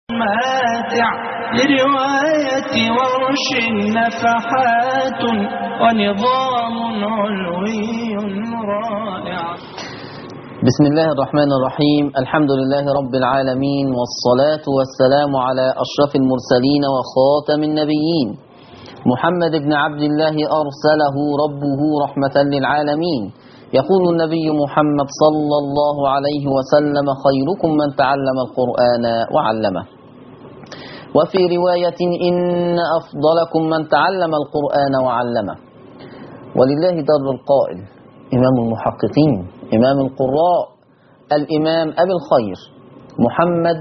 ماتع لرواية ورش نفحات ونظام علوي رائع. بسم الله الرحمن الرحيم. الحمد لله رب العالمين، والصلاة والسلام على أشرف المرسلين وخاتم النبيين محمد بن عبد الله أرسله ربه رحمة للعالمين. يقول النبي محمد صلى الله عليه وسلم: خيركم من تعلم القرآن وعلمه. وفي رواية: إن أفضلكم من تعلم القرآن وعلمه. ولله در القائل، إمام المحققين، إمام القراء، الإمام أبي الخير محمد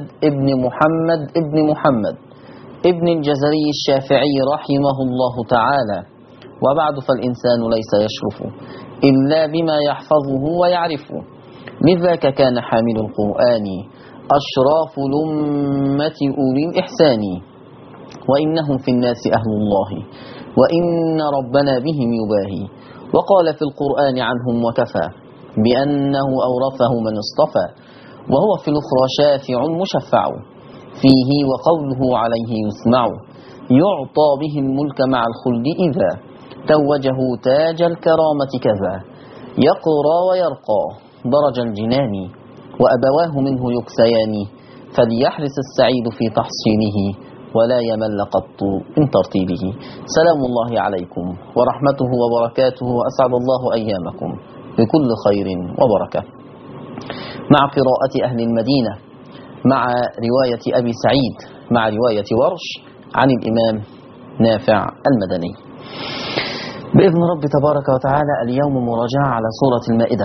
ابن محمد ابن الجزري الشافعي رحمه الله تعالى. وبعد، فالإنسان ليس يشرف إلا بما يحفظه ويعرفه، لذاك كان حامل القرآن أشراف الأمة أولي الإحسان. وإنهم في الناس أهل الله، وإن ربنا بهم يباهي. وقال في القرآن عنهم وكفى بأنه أورثه من اصطفى، وهو في الأخرى شافع مشفع فيه، وقوله عليه يسمع. يعطى به الملك مع الخلد إذا توجه تاج الكرامة كذا. يقرى ويرقى درج الجنان، وأبواه منه يكسيان. فليحرص السعيد في تحصيله، ولا يمل قط من ترتيبه. سلام الله عليكم ورحمته وبركاته، وأسعد الله أيامكم بكل خير وبركة. مع قراءة أهل المدينة، مع رواية أبي سعيد، مع رواية ورش عن الإمام نافع المدني. بإذن رب تبارك وتعالى اليوم مراجعة على سورة المائدة.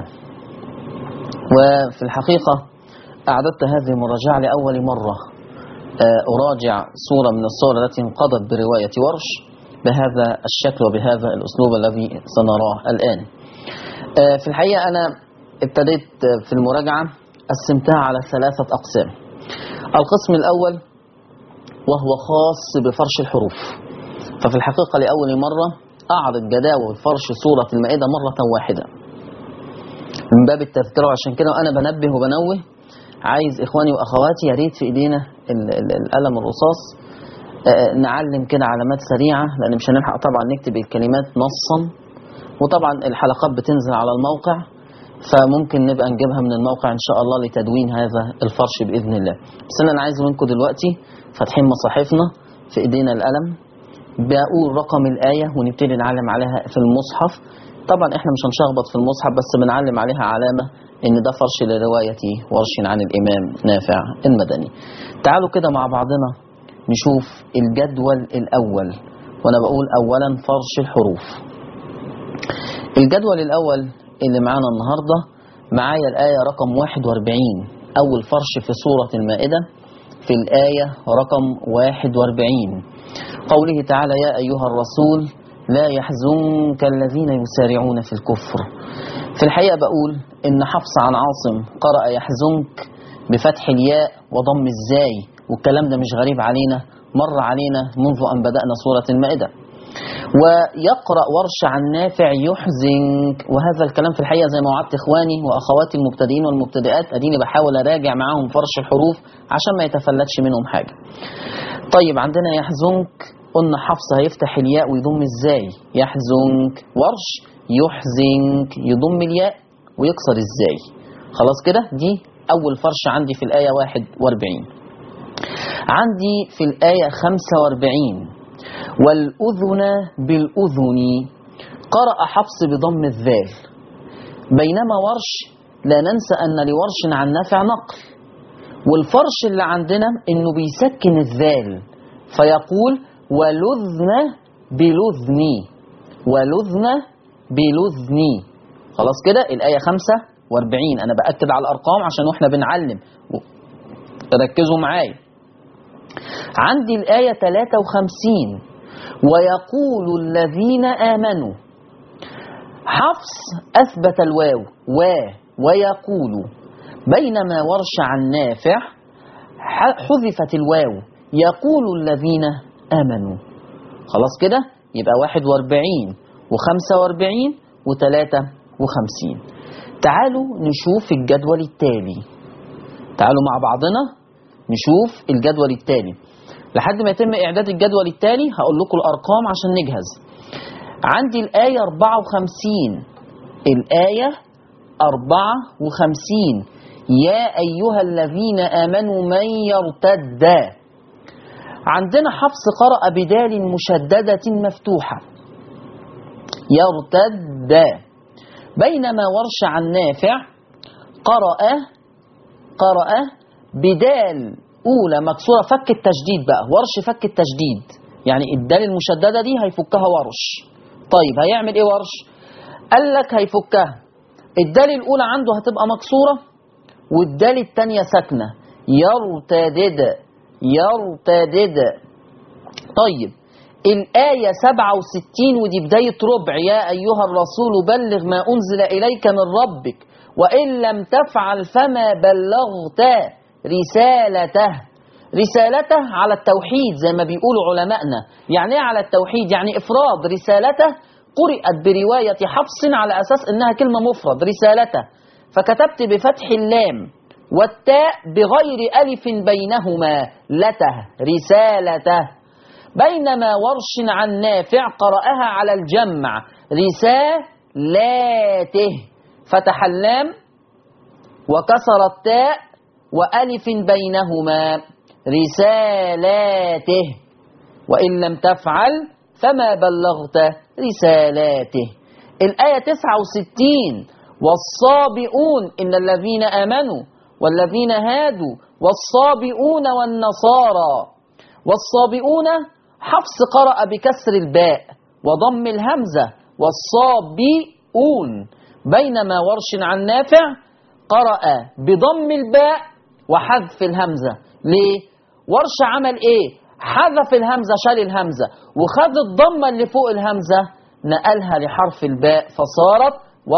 وفي الحقيقة أعددت هذه المراجعة لأول مرة أراجع سورة من السور التي انقضت برواية ورش بهذا الشكل وبهذا الأسلوب الذي سنراه الآن. في الحقيقة أنا ابتديت في المراجعة قسمتها على 3 أقسام. القسم الأول وهو خاص بفرش الحروف، ففي الحقيقة لأول مرة أعرض جداول فرش سورة المائدة مرة واحدة من باب التذكرة. عشان كده أنا بنبه وبنوه، عايز إخواني وأخواتي يا ريت في إيدينا القلم الرصاص نعلم كده علامات سريعة، لأن مش هنلحق طبعا نكتب الكلمات نصا. وطبعا الحلقات بتنزل على الموقع، فممكن نبقى نجيبها من الموقع إن شاء الله لتدوين هذا الفرش بإذن الله. بس أنا عايز منكم دلوقتي فاتحين مصاحفنا، في إيدينا القلم، بقول رقم الآية ونبتدي نعلم عليها في المصحف. طبعا احنا مش هنشخبط في المصحف، بس بنعلم عليها علامة ان ده فرش لرواية ورش عن الإمام نافع المدني. تعالوا كده مع بعضنا نشوف الجدول الأول، وانا بقول اولا فرش الحروف. الجدول الأول اللي معانا النهاردة، معايا الآية رقم 41، أول فرش في سورة المائدة، في الآية رقم 41، قوله تعالى: يا أيها الرسول لا يحزنك الذين يسارعون في الكفر. في الحقيقة بقول إن حفص عن عاصم قرأ يحزنك بفتح الياء وضم الزاي، والكلام ده مش غريب علينا، مر علينا منذ أن بدأنا سورة المائدة. ويقرأ ورش عن نافع يحزنك، وهذا الكلام في الحقيقة زي ما وعدت إخواني وأخواتي المبتدئين والمبتدئات، أديني بحاول أراجع معاهم فرش الحروف عشان ما يتفلتش منهم حاجة. طيب، عندنا يحزنك، قلنا حفص هيفتح الياء ويضم الزاي، يحزنك. ورش يحزنك يضم الياء ويكسر الزاي. خلاص كده، دي أول فرش عندي في الآية 41. عندي في الآية 45: والأذن بالأذن، قرأ حفص بضم الذال، بينما ورش لا ننسى أن لورش عن نافع نقل، والفرش اللي عندنا إنه بيسكن الذال فيقول ولذن بلذني، ولذن بلذني. خلاص كده، الآية 45. أنا بأكد على الأرقام عشان وإحنا بنعلم ركزوا معايا. عندي الآية 53: ويقول الذين آمنوا. حفص أثبت الواو ويقول، بينما ورش عن نافع حذفت الواو، يقول الذين آمنوا. خلاص كده، يبقى 41 و45 و53. تعالوا نشوف الجدول التالي، تعالوا مع بعضنا نشوف الجدول التاني. لحد ما يتم إعداد الجدول التاني هقول لكم الأرقام عشان نجهز. عندي الآية 54. الآية 54: يا أيها الذين آمنوا من يرتد. عندنا حفص قرأ بدال مشددة مفتوحة يرتد، بينما ورش عن نافع قرأ بدال أولى مكسورة فك التشديد. بقى ورش فك التشديد، يعني الدال المشددة دي هيفكها ورش. طيب هيعمل ايه ورش؟ قال لك هيفكها، الدال الأولى عنده هتبقى مكسورة والدال الثانية ساكنة، يرتدد. طيب الآية 67 ودي بداية ربع: يا أيها الرسول بلغ ما أنزل إليك من ربك وإن لم تفعل فما بلغت رسالته على التوحيد زي ما بيقولوا علمائنا. يعني ايه على التوحيد؟ يعني إفراد. رسالته قرأت برواية حفص على أساس إنها كلمة مفرد رسالته، فكتبت بفتح اللام والتاء بغير ألف بينهما رسالته. بينما ورش عن نافع قرأها على الجمع رسالاته، فتح اللام وكسر التاء وألف بينهما رسالاته، وإن لم تفعل فما بلغت رسالاته. الآية 69: والصابئون إن الذين آمنوا والذين هادوا والصابئون والنصارى. والصابئون حفص قرأ بكسر الباء وضم الهمزة والصابئون، بينما ورش عن نافع قرأ بضم الباء وحذف الهمزة. ليه؟ ورش عمل ايه؟ حذف الهمزة، شال الهمزة وخذ الضمة اللي فوق الهمزة نقلها لحرف الباء فصارت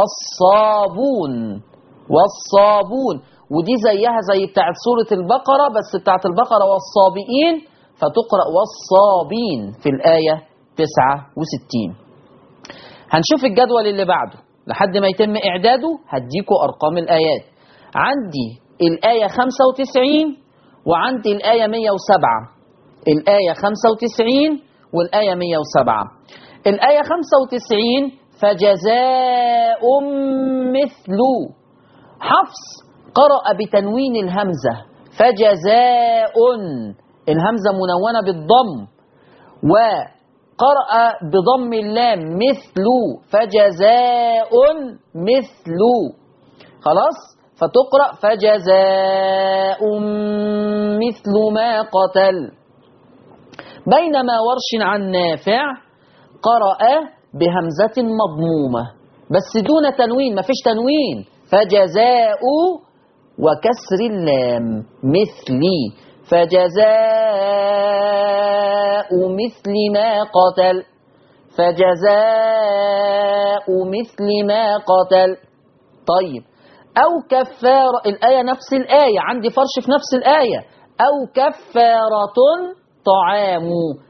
والصابون. ودي زيها زي بتاعت سورة البقرة، بس بتاعت البقرة والصابئين فتقرأ والصابين في الآية 69. هنشوف الجدول اللي بعده لحد ما يتم إعداده. هديكوا أرقام الآيات. عندي الآية 95 وعندي الآية 107. الآية 95 والآية 107. الآية 95: فجزاء مثل. حفص قرأ بتنوين الهمزة فجزاء، الهمزة منونة بالضم، وقرأ بضم اللام مثل فجزاء مثل. خلاص، فتقرأ فجزاء مثل ما قتل. بينما ورش عن نافع قرأ بهمزة مضمومة بس دون تنوين، ما فيش تنوين، فجزاء وكسر اللام مثلي، فجزاء مثل ما قتل، فجزاء مثل ما قتل. طيب أو كفارة، الآية نفس الآية، عندي فرش في نفس الآية، أو كفارة طعام،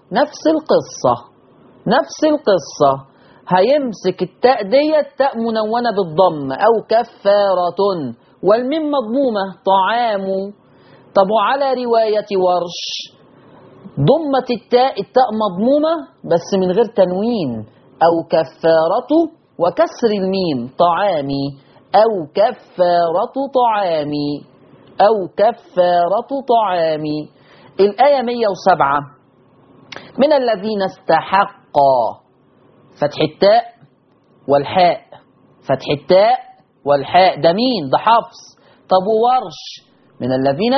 نفس القصة هيمسك التاء ديت تاء منونة بالضم أو كفارة، والميم مضمومة طعام. طب وعلى رواية ورش ضمت التاء مضمومة بس من غير تنوين، أو كفارة وكسر الميم طعامي، أو كفارة طعامي، أو كفارة طعامي. الآية 107: من الذين استحقا، فتح التاء والحاء، فتح التاء والحاء، ده مين؟ ده حفص. طب وورش من الذين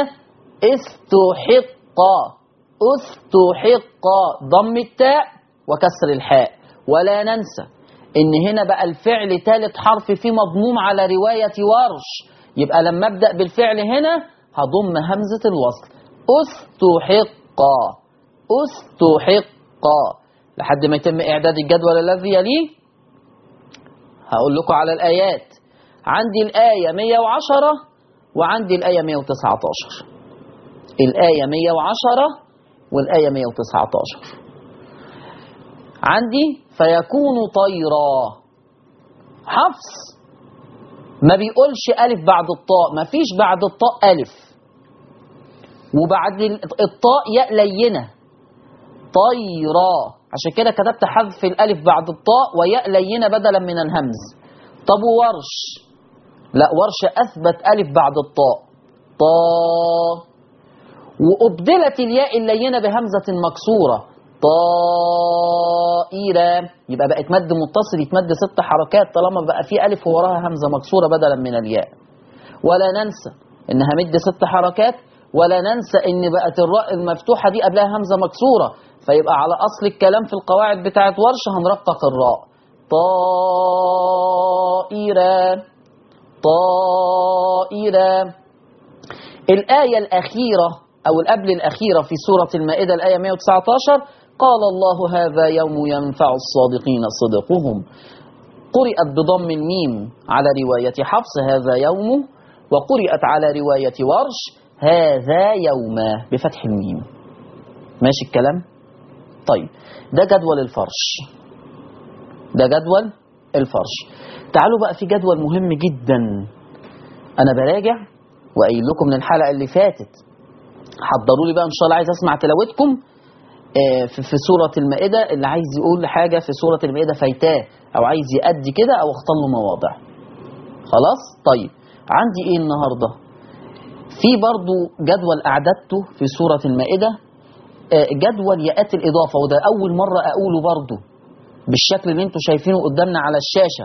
استحقا ضم التاء وكسر الحاء. ولا ننسى ان هنا بقى الفعل ثالث حرف فيه مضموم على رواية ورش، يبقى لما ابدأ بالفعل هنا هضم همزة الوصل استحقا لحد ما يتم إعداد الجدول الذي يليه. هقول لكم على الآيات. عندي الآية 110 وعندي الآية 119. الآية 110 والآية 119. عندي فيكون طيرا. حفص ما بيقولش ألف بعد الطاء، ما فيش بعد الطاء ألف، وبعد الطاء ياء لينة، طيرا، عشان كده كتبت حذف الألف بعد الطاء وياء لينة بدلا من الهمز. طب وورش؟ لا، ورش أثبت ألف بعد الطاء، طا، وأبدلت الياء اللينة بهمزة مكسورة، طائرة، يبقى بقت مد متصل يتمد 6 حركات طالما بقى في ألف ووراها همزة مكسورة بدلا من الياء. ولا ننسى إنها مد 6 حركات، ولا ننسى إن بقت الراء المفتوحة دي قبلها همزة مكسورة، فيبقى على أصل الكلام في القواعد بتاعت ورش هنرقق الراء، طائرة، طائرة. الآية الأخيرة أو القبل الأخيرة في سورة المائدة الآية 119 قال الله هذا يوم ينفع الصادقين صدقهم، قرئت بضم الميم على رواية حفص هذا يوم، وقرئت على رواية ورش هذا يوم بفتح الميم. ماشي الكلام؟ طيب ده جدول الفرش، ده جدول الفرش. تعالوا بقى في جدول مهم جدا أنا براجع وقايل لكم من الحلقة اللي فاتت، حضروا لي بقى إن شاء الله، عايز أسمع تلاوتكم في سورة المائدة. اللي عايز يقول حاجة في سورة المائدة فايتاه أو عايز يأدي كده أو اختار له مواضع. خلاص؟ طيب عندي إيه النهاردة؟ في برضو جدول أعددته في سورة المائدة، جدول ياءات الإضافة، وده أول مرة أقوله برضو بالشكل اللي انتوا شايفينه قدامنا على الشاشة.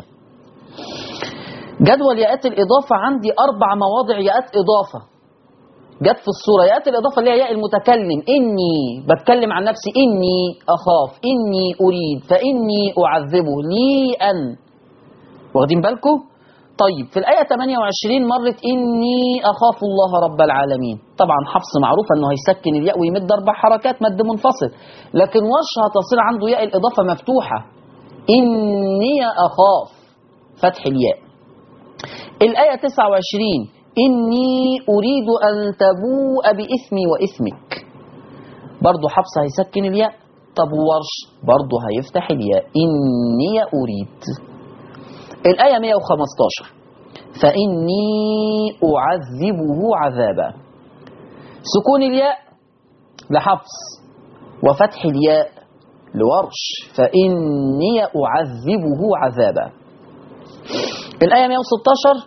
جدول ياءات الإضافة عندي 4 مواضع ياءات إضافة جت في الصورة. ياءات الإضافة اللي هي ياء المتكلم، إني بتكلم عن نفسي، إني أخاف، إني أريد، فإني أعذبه، لي أن، واخدين بالكم؟ طيب في الآية 28 مرت إني أخاف الله رب العالمين. طبعا حفص معروف أنه هيسكن الياء ويمد 4 حركات مد منفصل، لكن ورش هتصير عنده ياء الإضافة مفتوحة، إني أخاف، فتح الياء. الآية 29 إني أريد أن تبوء بإثمي وإثمك، برضو حفص هيسكن الياء. طب ورش برضو هيفتح الياء، إني أريد. الآية 115 فإني أعذبه عذابا، سكون الياء لحفص وفتح الياء لورش، فإني أعذبه عذابا. الآية 116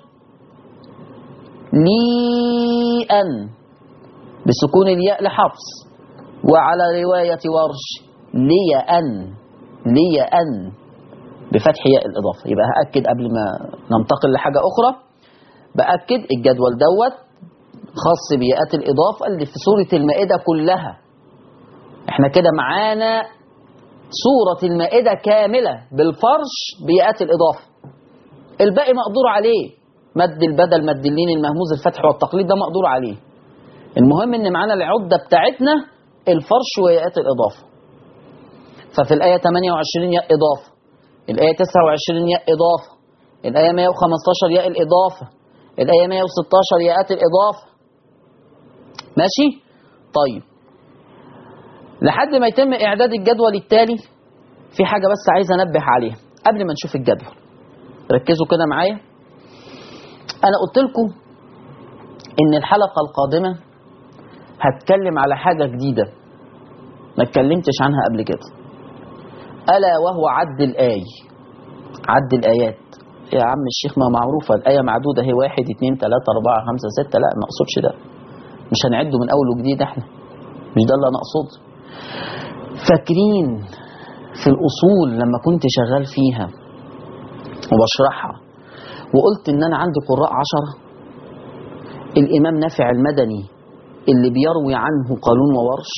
لي أن بسكون الياء لحفص وعلى رواية ورش لي أن، لي أن بفتح ياء الإضافة. يبقى هأكد قبل ما ننتقل لحاجة أخرى، بأكد الجدول دوت خاص بياءات الإضافة اللي في سورة المائدة كلها. احنا كده معانا سورة المائدة كاملة بالفرش بياءات الإضافة، الباقي مقدور عليه، مد البدل، مد اللين، المهموز، الفتح والتقليد، ده مقدور عليه. المهم ان معانا العدة بتاعتنا الفرش وياءات الإضافة. ففي الآية 28 ياء إضافة، الآية 29 ياء إضافة، الآية 115 ياء الإضافة، الآية 116 ياءات الإضافة. ماشي؟ طيب لحد ما يتم إعداد الجدول التالي في حاجة بس عايز أنبه عليها قبل ما نشوف الجدول. ركزوا كده معايا. أنا قلت لكم إن الحلقة القادمة هتكلم على حاجة جديدة ما اتكلمتش عنها قبل كده، ألا وهو عد الآي، عد الآيات. يا عم الشيخ ما معروفة الآية معدودة، هي 1 2 3 4 5 6. لا ما أقصدش ده، مش هنعده من أول وجديد، احنا مش ده اللي أنا أقصده. فاكرين في الأصول لما كنت شغال فيها وبشرحها وقلت إن أنا عندي قراء 10، الإمام نافع المدني اللي بيروي عنه قالون وورش،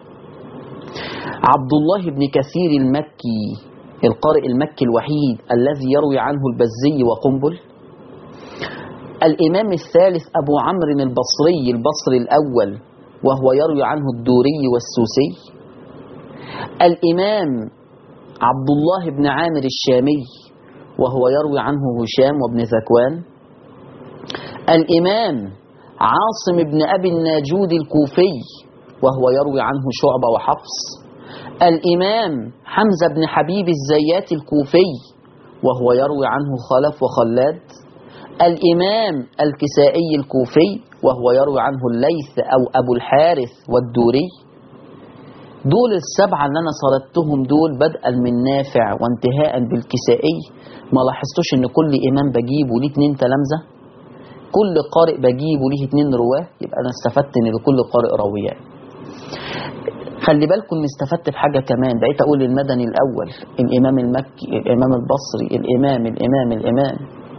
عبد الله بن كثير المكي القارئ المكي الوحيد الذي يروي عنه البزي وقنبل، الإمام الثالث أبو عمرو البصري الأول وهو يروي عنه الدوري والسوسي، الإمام عبد الله بن عامر الشامي وهو يروي عنه هشام وابن ذكوان، الإمام عاصم بن أبي الناجود الكوفي وهو يروي عنه شعبة وحفص، الإمام حمزة بن حبيب الزيات الكوفي وهو يروي عنه خلف وخلاد، الإمام الكسائي الكوفي وهو يروي عنه الليث أو أبو الحارث والدوري. دول السبعة اللي أنا سردتهم دول بدءا من نافع وانتهاء بالكسائي. ما لاحظتوش إن كل إمام بجيبه ليه 2 تلامذة؟ كل قارئ بجيبه ليه 2 رواه. يبقى أنا استفدت إن لكل قارئ راويان. خلي بالكم إن استفدت في حاجة كمان. بقيت أقول المدني الأول، الإمام المكي، الإمام البصري، الإمام.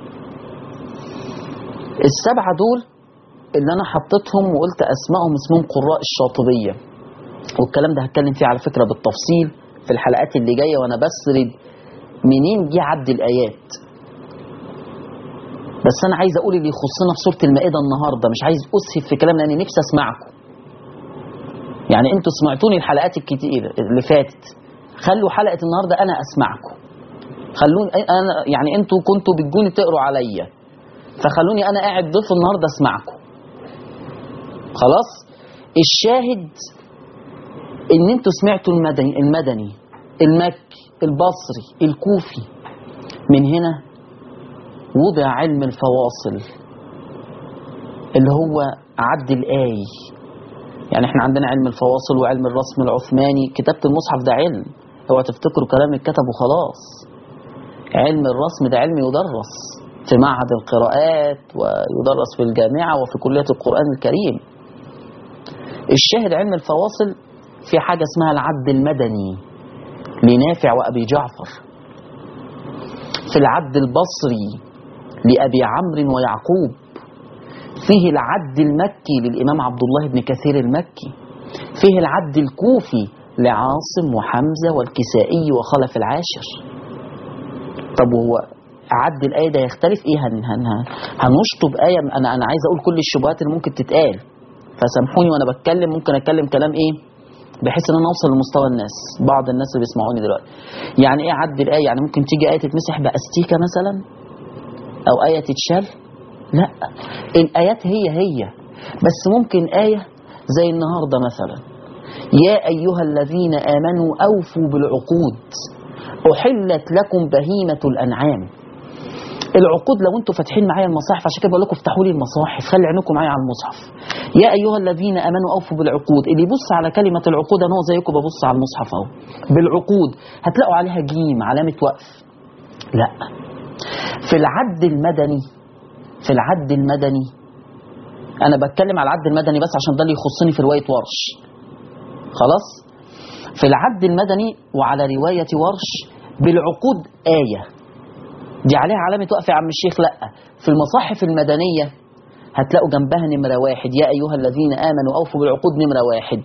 السبعة دول اللي أنا حطيتهم وقلت أسمائهم اسمهم قراء الشاطبية، والكلام ده هتكلم فيه على فكرة بالتفصيل في الحلقات اللي جاية وأنا بسرد منين جه عد الآيات. بس أنا عايز أقول اللي يخصنا في سورة المائدة النهاردة، مش عايز أسهب في كلام لأني نفسي أسمعكم. يعني أنتوا سمعتوني الحلقات الكتير اللي فاتت، خلوا حلقة النهاردة أنا أسمعكم. خلوني أنا، يعني أنتوا كنتوا بتجوني تقروا عليا، فخلوني أنا قاعد ضيف النهاردة أسمعكم. خلاص؟ الشاهد إن أنتوا سمعتوا المدني، المكي، البصري، الكوفي. من هنا وضع علم الفواصل اللي هو عد الآي. يعني احنا عندنا علم الفواصل وعلم الرسم العثماني. كتابة المصحف ده علم، اوعوا تفتكروا كلام اتكتب وخلاص. علم الرسم ده علم يدرس في معهد القراءات ويدرس في الجامعة وفي كلية القرآن الكريم. الشاهد علم الفواصل في حاجة اسمها العد المدني لنافع وأبي جعفر، في العد البصري لأبي عمرو ويعقوب، فيه العد المكي للإمام عبد الله بن كثير المكي، فيه العد الكوفي لعاصم وحمزة والكسائي وخلف العاشر. طب وهو عد الآية ده يختلف إيه؟ هنشطب آية. أنا عايز أقول كل الشبهات اللي ممكن تتقال، فسامحوني وأنا بتكلم. ممكن أتكلم كلام إيه بحيث ان انا اوصل لمستوى الناس، بعض الناس اللي بيسمعوني دلوقتي. يعني ايه عد الايه؟ يعني ممكن تيجي ايه تتمسح باستيكه مثلا، او ايه تتشال؟ لا، الايات هي بس ممكن ايه زي النهارده مثلا يا ايها الذين امنوا اوفوا بالعقود احلت لكم بهيمه الانعام. العقود لو انتوا فاتحين معايا المصاحف، عشان كده بقول لكم افتحوا لي المصاحف، خلي عينكم معايا على المصحف. يا ايها الذين امنوا اوفوا بالعقود. اللي يبص على كلمه العقود انا هو زيكم ببص على المصحف اهو. بالعقود هتلاقوا عليها جيم علامه وقف. لا، في العد المدني انا بتكلم على العد المدني بس عشان ده اللي يخصني في روايه ورش. خلاص؟ في العد المدني وعلى روايه ورش بالعقود ايه دي عليها علامة وقف يا عم الشيخ. لا، في المصاحف المدنية هتلاقوا جنبها نمرة 1 يا أيها الذين آمنوا أوفوا بالعقود نمرة 1.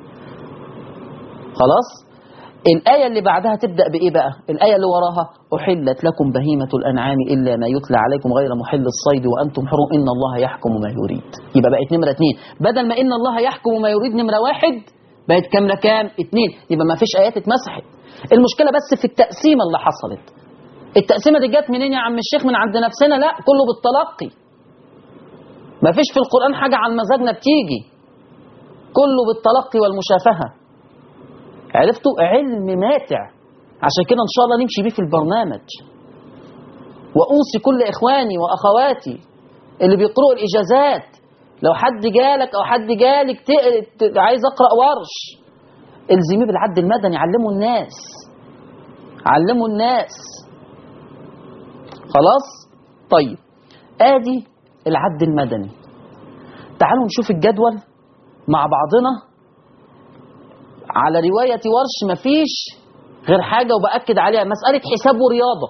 خلاص؟ الآية اللي بعدها تبدأ بإيه بقى؟ الآية اللي وراها أحلت لكم بهيمة الأنعام إلا ما يتلى عليكم غير محل الصيد وأنتم حرم إن الله يحكم ما يريد. يبقى بقت نمرة 2 بدل ما إن الله يحكم ما يريد نمرة 1 بقت كام 2. يبقى ما فيش آيات اتمسحت. المشكلة بس في التقسيمة اللي حصلت. التقسيمة دي جت منين يا عم الشيخ؟ من عند نفسنا؟ لا، كله بالتلقي. مفيش في القرآن حاجة عن مزاجنا بتيجي، كله بالتلقي والمشافهة. عرفتوا؟ علم ماتع، عشان كده إن شاء الله نمشي بيه في البرنامج. وأوصي كل إخواني وأخواتي اللي بيقرؤوا الإجازات، لو حد جالك أو حد جالك عايز أقرأ ورش، الزميه بالعد المدني، علموا الناس. خلاص؟ طيب، ادي العد المدني. تعالوا نشوف الجدول مع بعضنا. على رواية ورش مفيش غير حاجة وبأكد عليها، مسألة حساب ورياضة.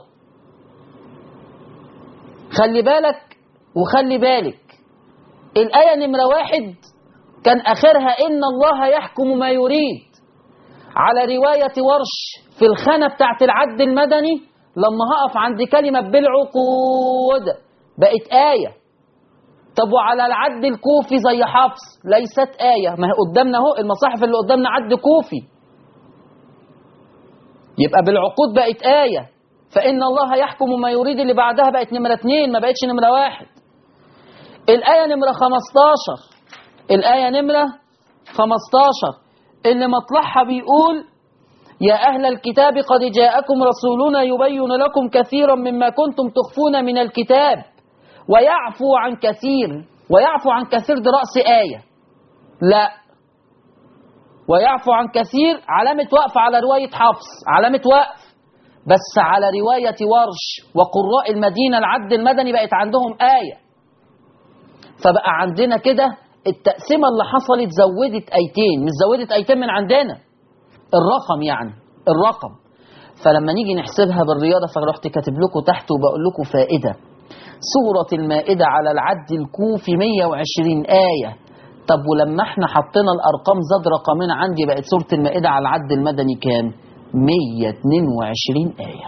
خلي بالك الآية نمرة 1 كان آخرها إن الله يحكم ما يريد. على رواية ورش في الخانة بتاعت العد المدني لما هقف عند كلمة بالعقود بقت آية. طب وعلى العد الكوفي زي حفص ليست آية، ما هي قدامنا اهو المصاحف اللي قدامنا عد كوفي، يبقى بالعقود بقت آية. فإن الله يحكم ما يريد اللي بعدها بقت نمرة 2 ما بقتش نمرة 1. الآية نمرة 15 اللي مطلعها بيقول يا أهل الكتاب قد جاءكم رسولنا يبين لكم كثيرا مما كنتم تخفون من الكتاب ويعفو عن كثير. ويعفو عن كثير دي رأس آية، لا، ويعفو عن كثير علامة وقف على رواية حفص، علامة وقف، بس على رواية ورش وقراء المدينة العد المدني بقت عندهم آية. فبقى عندنا كده التقسيمة اللي حصلت زودت آيتين، مش زودت آيتين من عندنا، الرقم يعني الرقم. فلما نيجي نحسبها بالرياضة فرحت كاتب لكم تحت وبقول لكم فائدة. سورة المائدة على العد الكوفي 120 آية. طب ولما احنا حطينا الأرقام زاد رقمين عندي بقت سورة المائدة على العد المدني كام؟ 122 آية.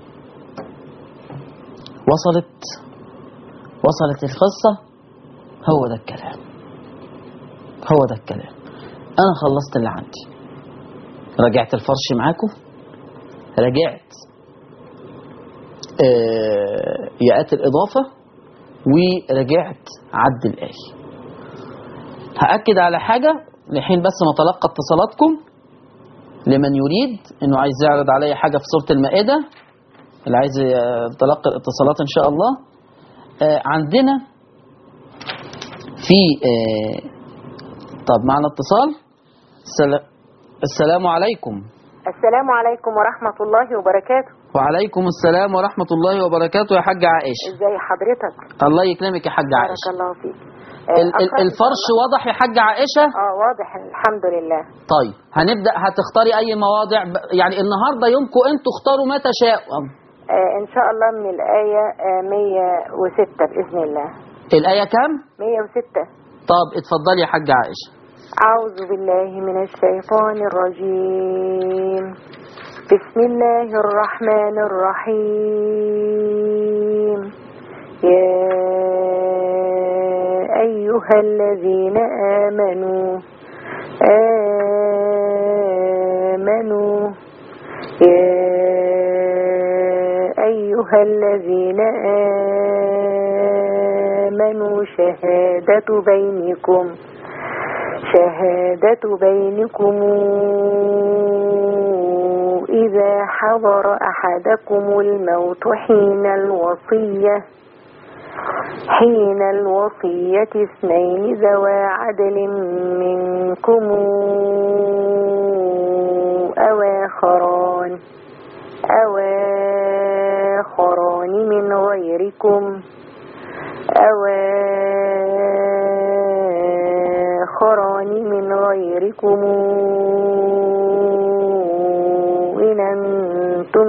وصلت القصة؟ هو ده الكلام، هو ده الكلام. أنا خلصت اللي عندي، رجعت الفرش معاكم، رجعت ياءات الإضافة، ورجعت عد الآية. هأكد على حاجة لحين بس ما تلقى اتصالاتكم. لمن يريد انه عايز يعرض علي حاجة في سورة المائدة، اللي عايز تلقى الاتصالات ان شاء الله. عندنا في طب معنا اتصال. السلام عليكم. السلام عليكم ورحمة الله وبركاته. وعليكم السلام ورحمة الله وبركاته يا حاجة عائشة. ازي حضرتك؟ الله يكرمك يا حاجة عائشة. بارك الله فيك. الفرش واضح يا حاجة عائشة؟ واضح الحمد لله. طيب هنبدأ، هتختاري أي مواضع يعني النهاردة يومكم أنتوا اختاروا ما تشاءوا. إن شاء الله من الآية 106 بإذن الله. الآية كام؟ 106. طب اتفضلي يا حاجة عائشة. أعوذ بالله من الشيطان الرجيم. بسم الله الرحمن الرحيم. يا أيها الذين آمنوا يا أيها الذين آمنوا شهادة بينكم إذا حضر أحدكم الموت حين الوصية اثنين ذوى عدل منكم أو آخران من غيركم إن أنتم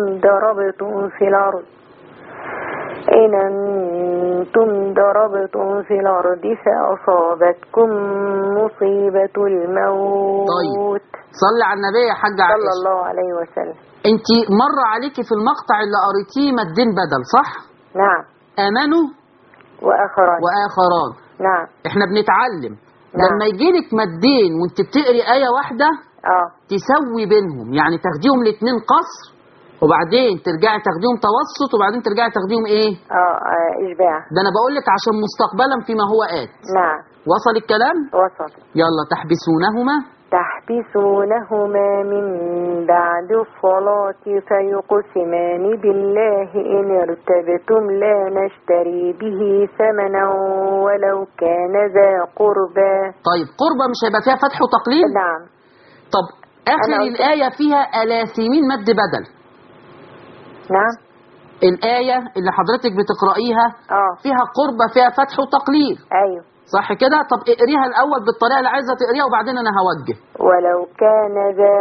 ضربتم في الأرض فأصابتكم مصيبة الموت. طيب صلي على النبي يا حاجة عائشة صلى الله عليه وسلم. انت مر عليكي في المقطع اللي قريتيه مدين بدل صح؟ نعم. آمنوا وآخران. نعم. احنا بنتعلم. نعم. لما يجيلك مدين وانت بتقري آية واحدة تسوي بينهم، يعني تاخديهم الاثنين قصر وبعدين ترجعي تاخديهم توسط وبعدين ترجعي تاخديهم ايه؟ إشباع. ده انا بقول لك عشان مستقبلا فيما هو آت. نعم. وصل الكلام؟ وصل. يلا تحبسونهما من بعد الصلاة فيقسمان بالله إن ارتبتم لا نشتري به ثمنا ولو كان ذا قربى. طيب قربى مش هيبقى فيها فتح وتقليل؟ نعم. طب آخر الآية فيها آلاثمين مد بدل. نعم. الآية اللي حضرتك بتقرأيها فيها قربة فيها فتح وتقليل. أيوه صح كده؟ طب اقريها الأول بالطريقة اللي عايزة تقريها وبعدين أنا هوجه. ولو كان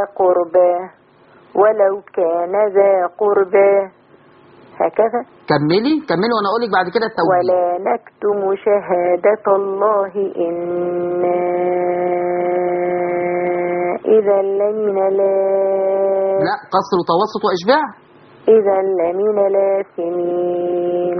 ذا قربى هكذا. كملي وأنا أقولك بعد كده التوجيه. ولا نكتم شهادة الله إنا إذا لمن لا قصر وتوسط وإشباع. إذا لمن الآثمين.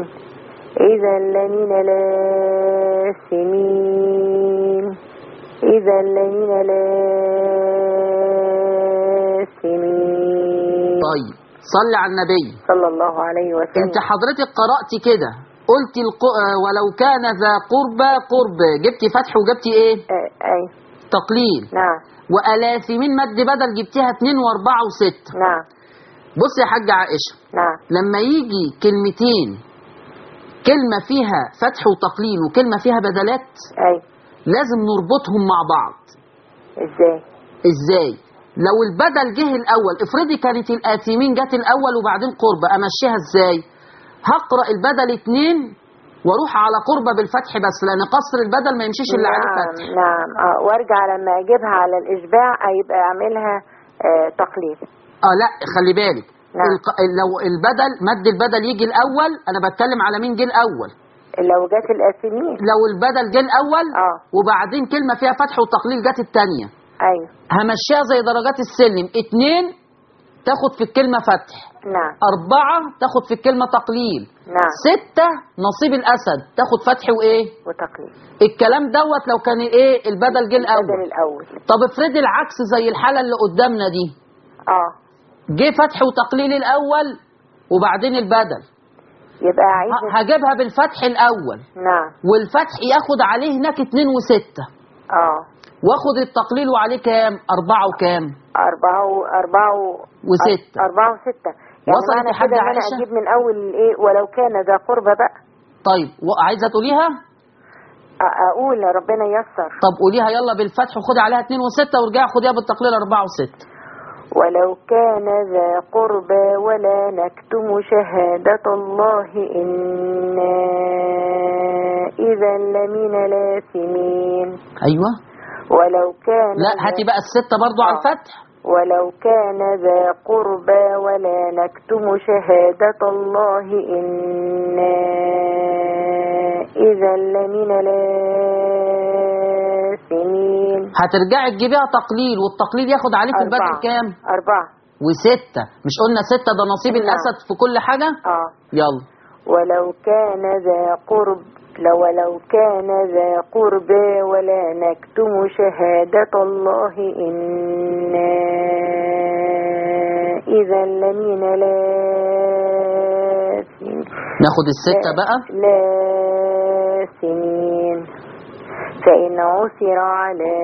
طيب صلي على النبي صلى الله عليه وسلم. انت حضرتك قرأتي كده قلتي ولو كان ذا قربى جبتي فتح وجبتي ايه؟ اي تقليل. نعم. وآلاثمين مد بدل جبتيها 2 و4 و6. نعم. بص يا حاجة عائشة. نعم. لما يجي كلمتين كلمة فيها فتح وتقليل وكلمة فيها بدلات أيوة. لازم نربطهم مع بعض. ازاي؟ لو البدل جه الاول، افرضي كانت الآثمين جت الاول وبعدين قربة، امشيها ازاي؟ هقرأ البدل 2 واروح على قربة بالفتح بس، لان قصر البدل ما يمشيش الا عليه فتح. نعم. وارجع لما اجيبها على الاشباع يبقى اعملها تقليل. لا خلي بالك. نعم. لو البدل مد البدل يجي الاول، انا بتكلم على مين جه الاول. لو جت الآثمين، لو البدل جه الاول وبعدين كلمة فيها فتح وتقليل جت الثانية، ايوه، همشيها زي درجات السلم. 2 تاخد في الكلمة فتح. نعم. 4 تاخد في الكلمة تقليل. نعم. 6 نصيب الأسد تاخد فتح وإيه؟ وتقليل. الكلام دوت لو كان إيه البدل جه الأول. طب افرضي العكس زي الحالة اللي قدامنا دي. جه فتح وتقليل الأول وبعدين البدل، يبقى عايز هجيبها بالفتح الأول. نعم. والفتح ياخد عليه هناك 2 و6. واخد التقليل وعليه كام؟ 4 وكام؟ 4 و6. 4 و6. يعني وصلت معنى كده ان انا اجيب من اول ايه ولو كان ذا قربة بقى. طيب عايزه تقوليها؟ اقول ربنا ييسر. طب قوليها يلا بالفتح وخدي عليها 2 و6 وارجعي خديها بالتقليل 4 و6. ولو كان ذا قربى ولا نكتم شهادة الله إنا إذا لمن الآثمين. أيوة. ولو كان لا هاتي بقى ال6 برضو على الفتح. ولو كان ذا قربى ولا نكتم شهادة الله إنا إذا لمن الآثمين. هترجعي تجيبيها تقليل، والتقليل ياخد عليه في البدل كام؟ 4 و6. مش قلنا 6 ده نصيب الأسد في كل حاجة؟ يلا. ولو كان ذا قرب ولو كان ذا قرب ولا نكتم شهادة الله إنا إذا لمن الآثمين. ناخد ال6 بقى. لآثمين. فإن عثر على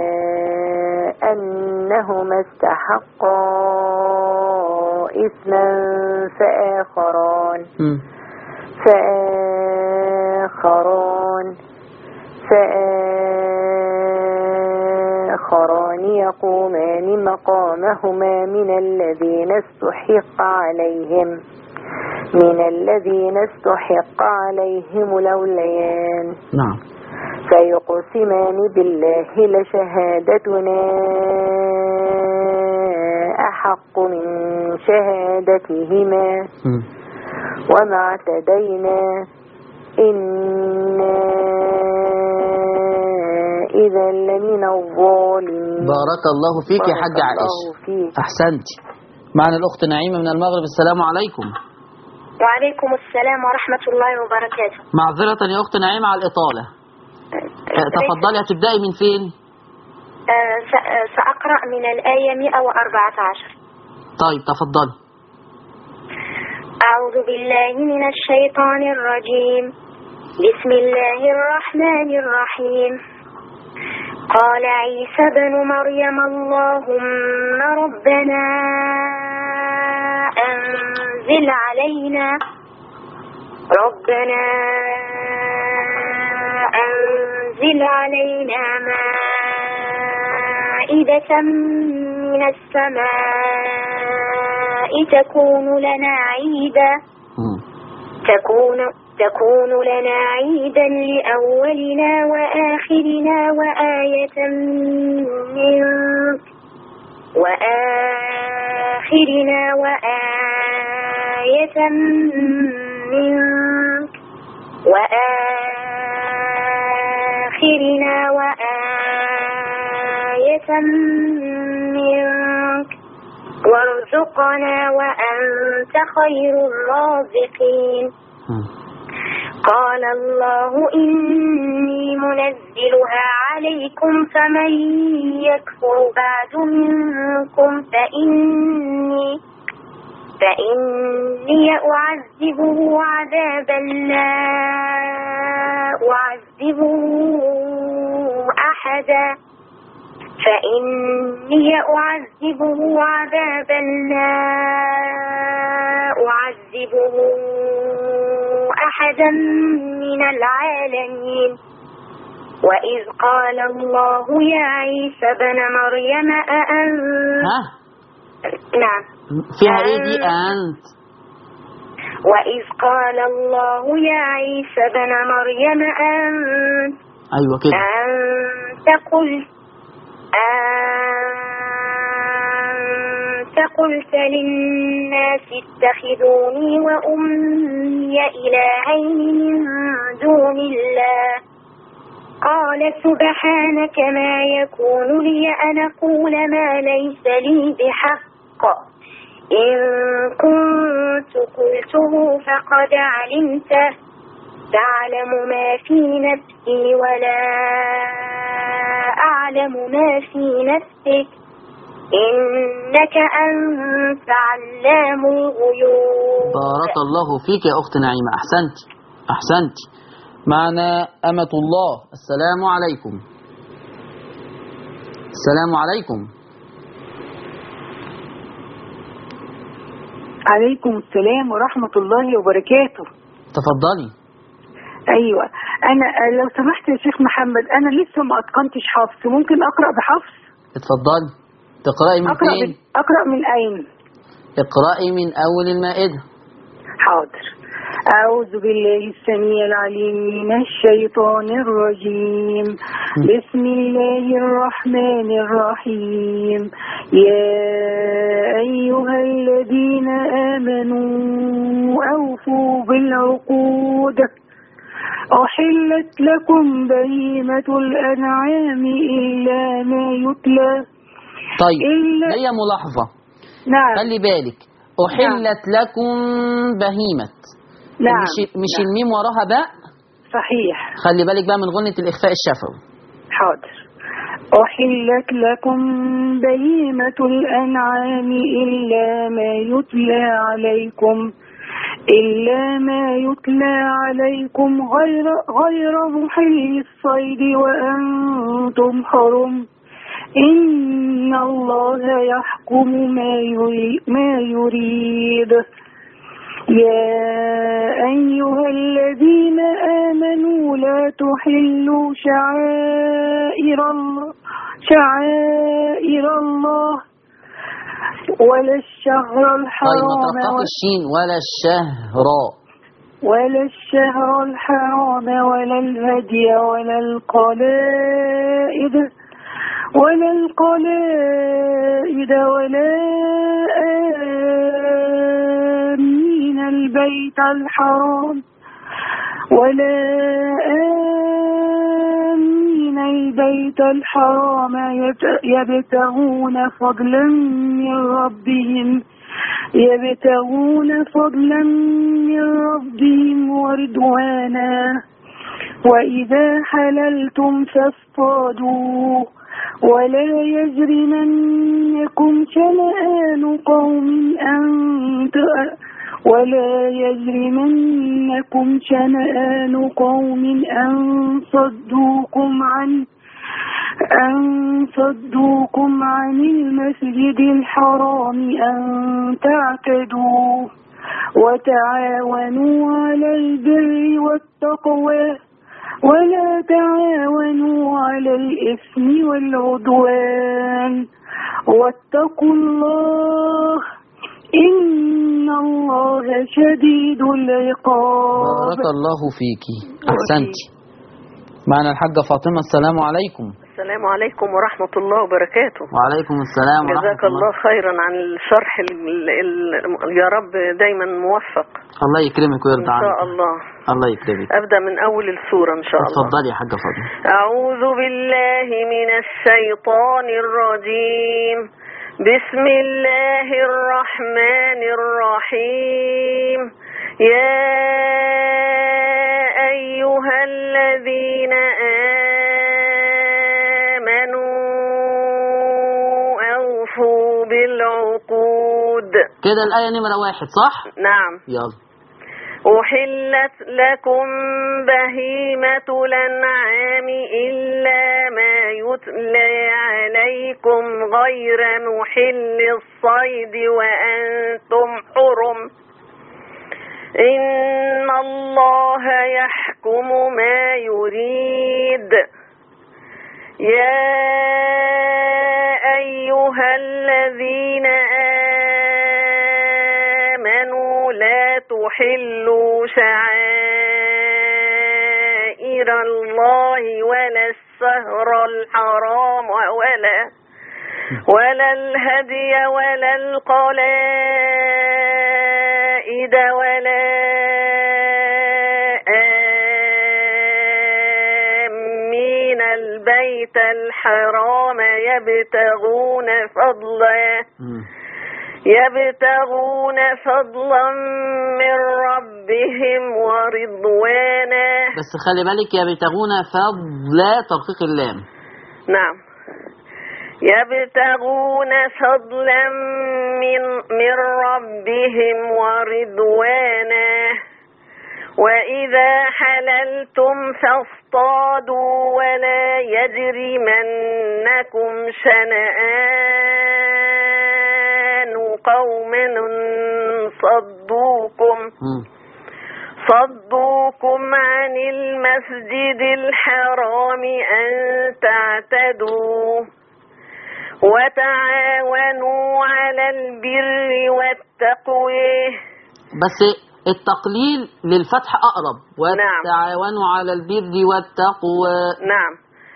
أنهما استحقا إثما فآخران يقومان مقامهما من الذين استحق عليهم الأوليان. نعم. فيقسمان بالله لشهادتنا أحق من شهادتهما وما اعتدينا إنا إذا لمن الظالمين. بارك الله فيك يا حاجة عائشة. أحسنتي. معنا الأخت نعيمة من المغرب. السلام عليكم. وعليكم السلام ورحمة الله وبركاته. معذرة يا أخت نعيمة على الإطالة. تفضلي. هتبدأي من فين؟ سأقرأ من الآية 114. طيب تفضلي. أعوذ بالله من الشيطان الرجيم. بسم الله الرحمن الرحيم. قال عيسى ابن مريم اللهم ربنا أنزل علينا مائدة من السماء تكون لنا عيدا لأولنا وآخرنا وآية منك وارزقنا وأنت خير الرازقين. قال الله إني منزلها عليكم فمن يكفر بعد منكم فإني أعذبه عذابا لا أعذبه أحدا أعذبه أحدا من العالمين وإذ قال الله يا عيسى ابن مريم نعم فيها ايه دي أنت؟ وإذ قال الله يا عيسى ابن مريم أنت أيوة كده أنت قلت للناس اتخذوني وأمي إلهين من دون الله قال سبحانك ما يكون لي أن أقول ما ليس لي بحق إن كنت قلته فقد علمته تعلم ما في نفسي ولا أعلم ما في نفسك إنك أنت علام الغيوب. بارك الله فيك يا أخت نعيمة، أحسنت. معنا أمة الله. السلام عليكم. السلام عليكم. عليكم السلام ورحمة الله وبركاته. تفضلي. أيوة، أنا لو سمحت يا شيخ محمد، أنا لسه ما أتقنتش حفظ، ممكن أقرأ بحفظ؟ اتفضلي. تقرأي من فين؟ أقرأ من أين؟ اقرأي من أول المائدة. حاضر. أعوذ بالله السميع العليم من الشيطان الرجيم. بسم الله الرحمن الرحيم. يا أيها الذين آمنوا أوفوا بالعقود أحلت لكم بهيمة الأنعام إلا ما يتلى. طيب هي ملاحظة. نعم. خلي بالك، أحلت لكم بهيمة. نعم. مش الميم وراها باء. صحيح. خلي بالك بقى من غنة الإخفاء الشفوي. حاضر. أحلت لكم بهيمة الأنعام إلا ما يتلى عليكم غير محل الصيد وأنتم حرم إن الله يحكم ما يريد. يا أيها الذين آمنوا لا تحلوا شعائر الله ولا الشهر الحرام. طيب ما ترققش الشين ولا الشهر الحرام ولا الهدي ولا القلائد ولا آمين البيت الحرام يبتغون فضلا من ربهم ورضوانا وإذا حللتم فاصطادوا ولا يجرمنكم شنآن قوم أن صدوكم عن المسجد الحرام أن تعتدوا وتعاونوا على البر والتقوى ولا تعاونوا على الإثم والعدوان واتقوا الله إن الله شديد العقاب. بارك الله فيكي، أحسنتي. معنا الحاجة فاطمة. السلام عليكم. السلام عليكم ورحمة الله وبركاته. وعليكم السلام ورحمة الله. جزاك الله خيرا عن الشرح يا رب دايما موفق. الله يكرمك ويرضى عنك. إن شاء الله. الله يكرمك. أبدأ من أول السورة إن شاء الله. اتفضلي يا حاجة فاطمة. أعوذ بالله من الشيطان الرجيم. بسم الله الرحمن الرحيم. يا أيها الذين آمنوا أوفوا بالعقود. كده الآية نمرة 1 صح؟ نعم. يلا. أحلت لكم بهيمة الأنعام إلا ما يتلى عليكم غير محل الصيد وأنتم حرم إن الله يحكم ما يريد. يا أيها الذين آمنوا لا تحلوا شعائر الله ولا الشهر الحرام ولا الهدي ولا القلائد ولا آمين البيت الحرام يبتغون فضلا من ربهم ورضوانا. بس خلي بالك يبتغون فضلا ترقيق اللام. نعم. يبتغون فضلا من ربهم ورضوانا. وإذا حللتم فاصطادوا ولا يجرمنكم شنآن قوم صدوكم عن المسجد الحرام أن تعتدوا وتعاونوا على البر والتقوى. بس التقليل للفتح أقرب. وتعاونوا على البر والتقوى. نعم.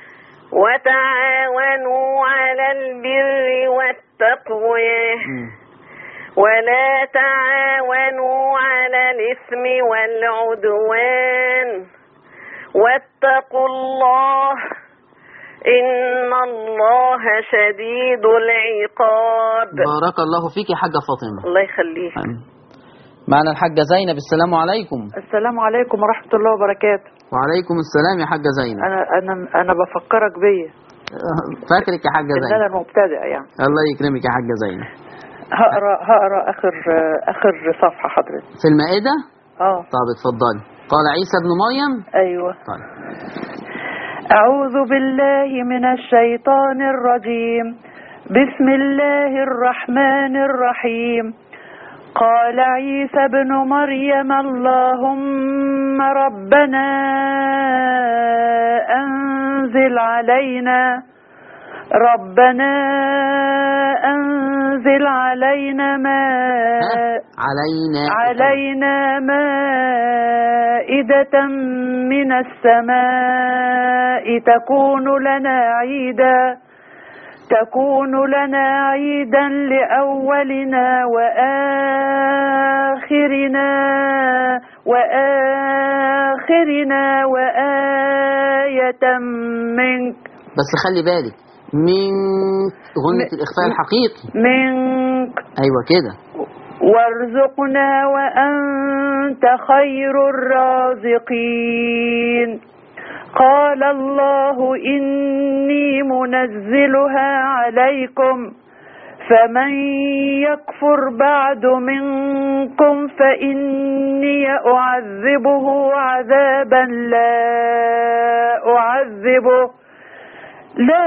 وتعاونوا على البر والتقوى ولا تعاونوا على الإثم والعدوان واتقوا الله إن الله شديد العقاب. بارك الله فيك يا حاجة فاطمة. الله يخليك. معنا الحاجة زينب. السلام عليكم. السلام عليكم ورحمة الله وبركاته. وعليكم السلام يا حاجة زينب. أنا بفكرك بيا. فاكرك يا حاجة زينب. إن أنا مبتدئ يعني. الله يكرمك يا حاجة زينب. هقرا آخر صفحة حضرتك. في المائدة؟ طب اتفضلي. قال عيسى ابن مريم. أيوة. طيب. أعوذ بالله من الشيطان الرجيم. بسم الله الرحمن الرحيم. قال عيسى ابن مريم اللهم ربنا أنزل علينا مائدة من السماء تكون لنا عيدا لأولنا وآخرنا وآية منك. بس خلي بالك من غنة الإخفاء الحقيقي. منك. أيوة كده. وارزقنا وأنت خير الرازقين. قال الله إني منزلها عليكم فمن يكفر بعد منكم فإني أعذبه عذابا لا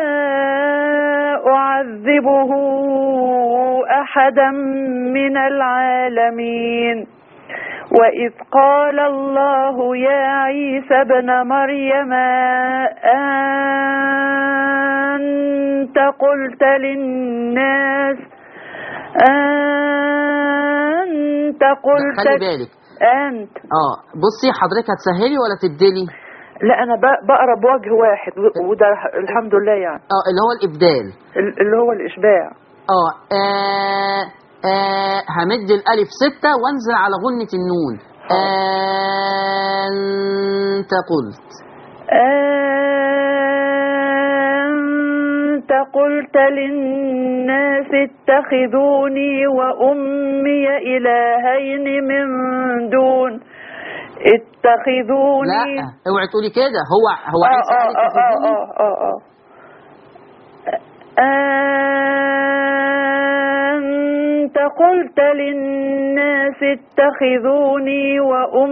أعذبه أحدا من العالمين. وإذ قال الله يا عيسى ابن مريم أنت قلت للناس خلي بالك أنت بصي حضرتك هتسهلي ولا تبدلي؟ لا أنا بقرا بوجه واحد وده الحمد لله يعني اللي هو الإبدال اللي هو الإشباع. همد الألف 6 وانزل على غنة النون. أنت قلت للناس اتخذوني وأمي إلهين من دون اتخذوني. لا اوعي تقولي كده. هو عايز اتخذوني. أنت قلت للناس اتخذوني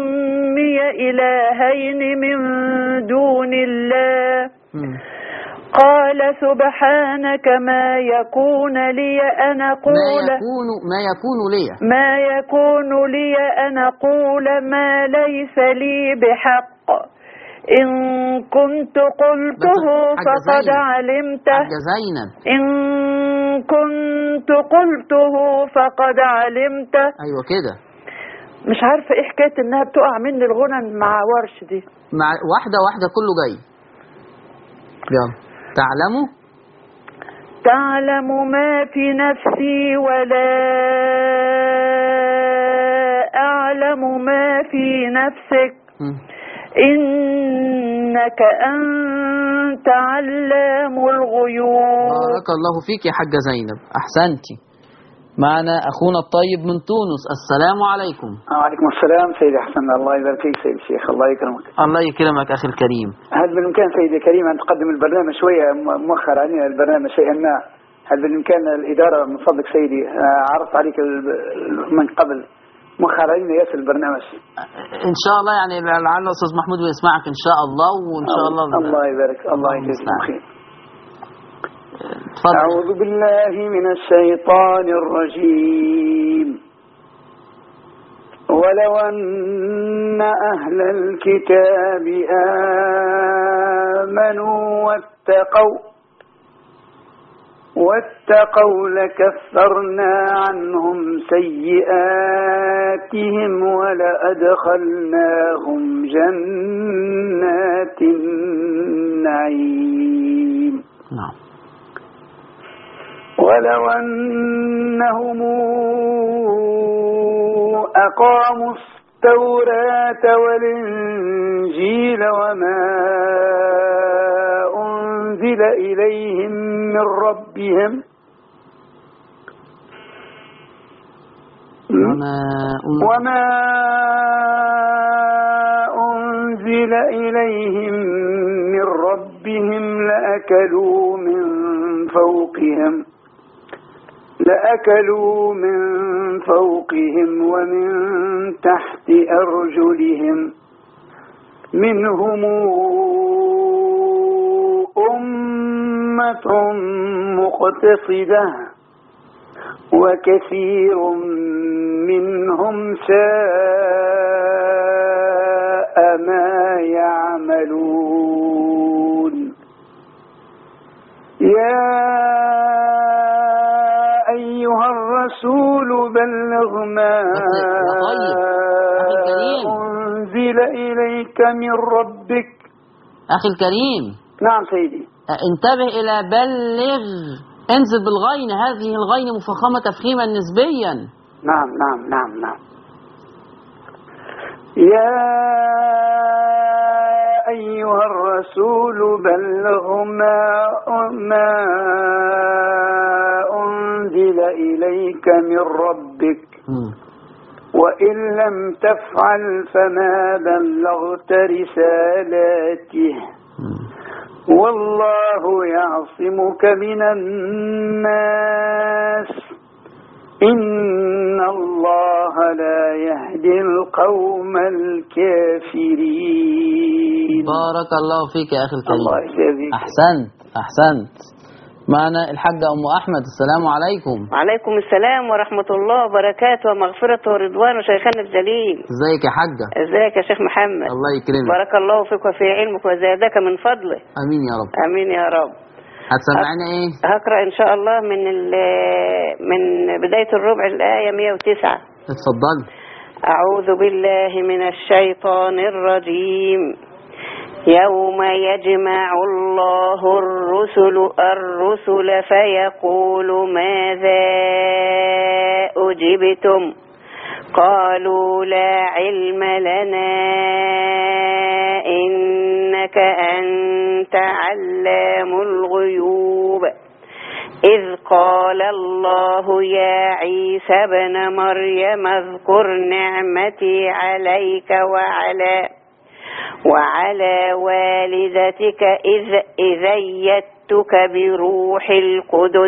وأمي إلهين من دون الله قال سبحانك ما يكون لي أن أقول ما يكون لي أن أقول ما ليس لي بحق إن كنت قلته فقد علمته حاجة زينب إن كنت قلته فقد علمته. أيوة كده. مش عارفة إيه حكاية إنها بتقع مني الغنى مع ورش دي. مع واحدة واحدة كله جاي. يلا. تعلم ما في نفسي ولا أعلم ما في نفسك إنك أنت علام الغيوب. بارك الله فيك يا حاجة زينب، أحسنتي. معنا أخونا الطيب من تونس. السلام عليكم. وعليكم السلام سيدي حسن، الله يبارك فيك سيدي الشيخ، الله يكرمك. الله يكرمك أخي الكريم. هل بالإمكان سيدي الكريم أن تقدم البرنامج شوية مؤخر علينا البرنامج شيئا ما؟ هل بالإمكان الإدارة من فضلك سيدي، عرضت عليك من قبل مؤخر علينا ياسر البرنامج إن شاء الله، يعني لعل أستاذ محمود بيسمعك إن شاء الله، وإن شاء الله الله يبارك، الله يجزيك خير. تفضل. أعوذ بالله من الشيطان الرجيم. ولو أن أهل الكتاب آمنوا واتقوا لكفرنا عنهم سيئاتهم ولأدخلناهم جنات النعيم. نعم. ولو أنهم أقاموا التوراة والإنجيل وما أنزل إليهم من ربهم وما أنزل إليهم من ربهم لأكلوا من فوقهم ومن تحت أرجلهم منهم أمة مقتصدة وكثير منهم ساء ما يعملون. يا أيها الرسول بلغ ما أنزل إليك من ربك. أخي الكريم. نعم سيدي. انتبه إلى بلغ، انزل بالغين، هذه الغين مفخمة تفخيما نسبيا. نعم. يا أيها الرسول بلغ ما أنزل إليك من ربك وإن لم تفعل فما بلغت رسالاته والله يعصمك من الناس إن الله لا يهدي القوم الكافرين. بارك الله فيك يا أخي الكريم. الله يجزيك. أحسنت. معنا الحاجة أم أحمد. السلام عليكم. وعليكم السلام ورحمة الله وبركاته ومغفرة ورضوان وشيخنا الجليل. ازيك يا حاجة؟ ازيك يا شيخ محمد؟ الله يكرمك. بارك الله فيك وفي علمك وزادك من فضله. امين يا رب. امين يا رب. هتسمعنا ايه؟ هقرأ ان شاء الله من بداية الربع الآية 109. اتفضل. أعوذ بالله من الشيطان الرجيم. يوم يجمع الله الرسل فيقول ماذا أجبتم قالوا لا علم لنا إنك أنت علام الغيوب إذ قال الله يا عيسى ابن مريم اذكر نعمتي عليك وعلى والدتك إذ أيدتك بروح القدس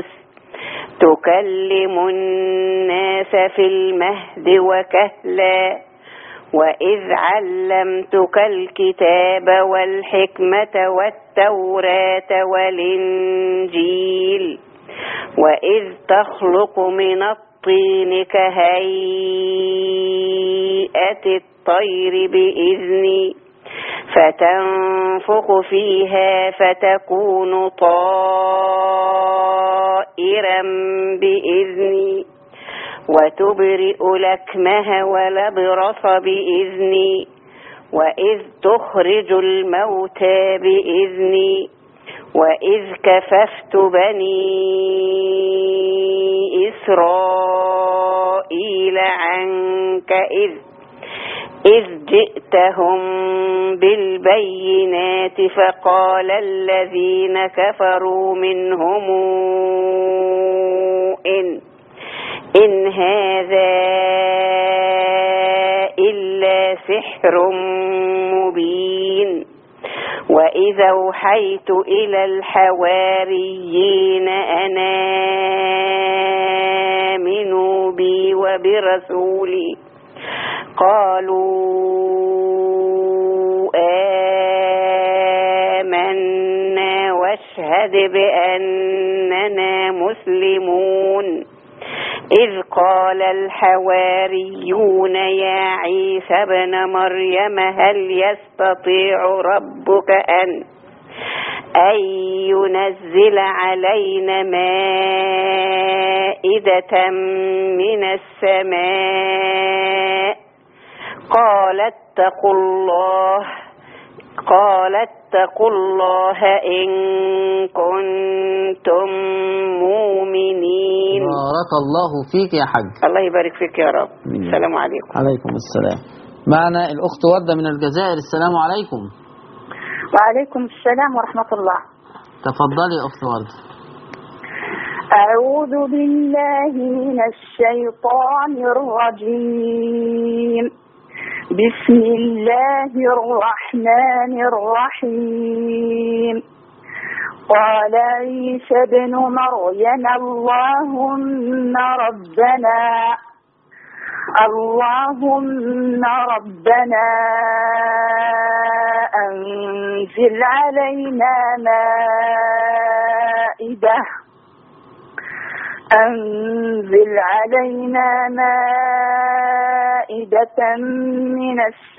تكلم الناس في المهد وكهلا وإذ علمتك الكتاب والحكمة والتوراة والإنجيل وإذ تخلق من الطين كهيئة الطير بإذني فتنفخ فيها فتكون طائرا بإذني وتبرئ الأكمه والأبرص بإذني وإذ تخرج الموتى بإذني وإذ كففت بني إسرائيل عنك إذ جئتهم بالبينات فقال الذين كفروا منهم إن هذا إلا سحر مبين وإذا أوحيت إلى الحواريين أن آمنوا بي وبرسولي قالوا آمنا واشهد بأننا مسلمون إذ قال الحواريون يا عيسى ابن مريم هل يستطيع ربك أن ينزل علينا مائدة من السماء قال اتقوا الله إن كنتم مؤمنين. بارك الله فيك يا حاج. الله يبارك فيك يا رب. السلام عليكم. عليكم السلام. معنا الأخت وردة من الجزائر. السلام عليكم. وعليكم السلام ورحمة الله. تفضلي أخت وردة. أعوذ بالله من الشيطان الرجيم. بسم الله الرحمن الرحيم. قال عيسى ابن مريم اللهم ربنا أنزل علينا مائدة من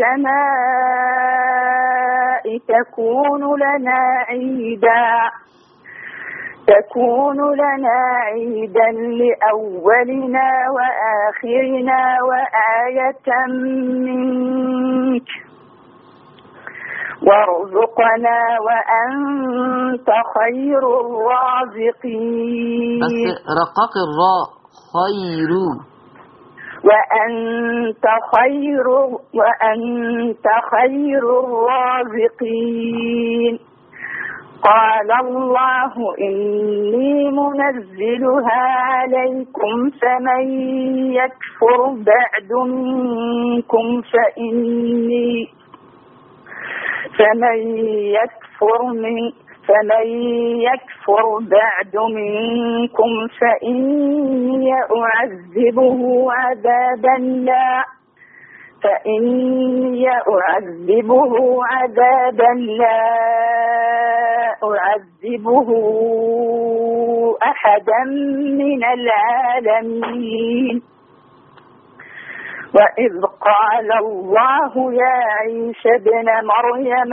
السماء تكون لنا عيدا لأولنا وآخرنا وآية منك وارزقنا وأنت خير الرازقين. بس رقق الراء خير. وأنت خير الرازقين. قال الله إني منزلها عليكم فمن يكفر بعد منكم فإني أعذبه عذابا لا أعذبه أحدا من العالمين. وإذ قال الله يا عيسى ابن مريم